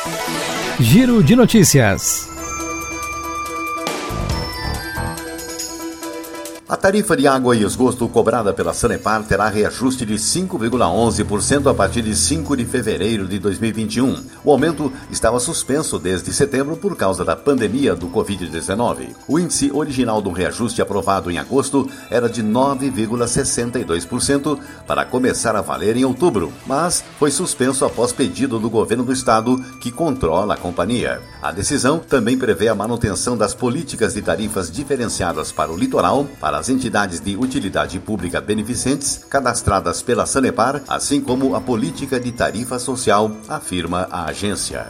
Giro de notícias. A tarifa de água e esgoto cobrada pela Sanepar terá reajuste de 5,11% a partir de 5 de fevereiro de 2021. O aumento estava suspenso desde setembro por causa da pandemia do Covid-19. O índice original do reajuste aprovado em agosto era de 9,62% para começar a valer em outubro, mas foi suspenso após pedido do governo do estado, que controla a companhia. A decisão também prevê a manutenção das políticas de tarifas diferenciadas para o litoral, para as entidades de utilidade pública beneficentes cadastradas pela Sanepar, assim como a política de tarifa social, afirma a agência.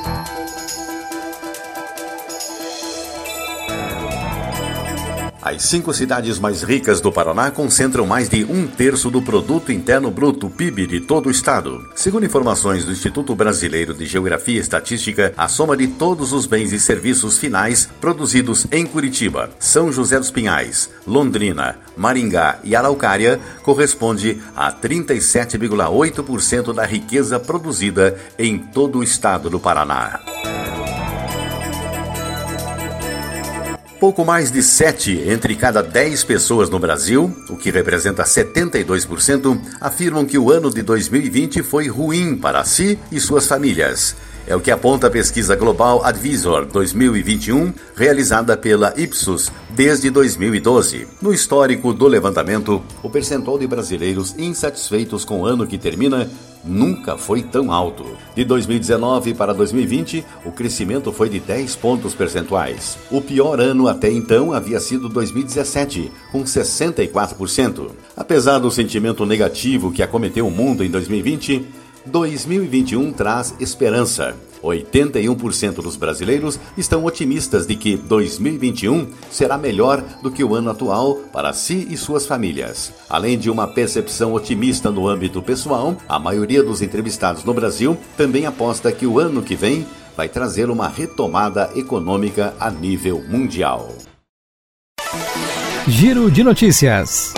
As 5 cidades mais ricas do Paraná concentram mais de 1/3 do Produto Interno Bruto, PIB, de todo o estado. Segundo informações do Instituto Brasileiro de Geografia e Estatística, a soma de todos os bens e serviços finais produzidos em Curitiba, São José dos Pinhais, Londrina, Maringá e Araucária corresponde a 37,8% da riqueza produzida em todo o estado do Paraná. Pouco mais de 7 entre cada 10 pessoas no Brasil, o que representa 72%, afirmam que o ano de 2020 foi ruim para si e suas famílias. É o que aponta a pesquisa Global Advisor 2021, realizada pela Ipsos desde 2012. No histórico do levantamento, o percentual de brasileiros insatisfeitos com o ano que termina nunca foi tão alto. De 2019 para 2020, o crescimento foi de 10 pontos percentuais. O pior ano até então havia sido 2017, com 64%. Apesar do sentimento negativo que acometeu o mundo em 2020, 2021 traz esperança. 81% dos brasileiros estão otimistas de que 2021 será melhor do que o ano atual para si e suas famílias. Além de uma percepção otimista no âmbito pessoal, a maioria dos entrevistados no Brasil também aposta que o ano que vem vai trazer uma retomada econômica a nível mundial. Giro de notícias.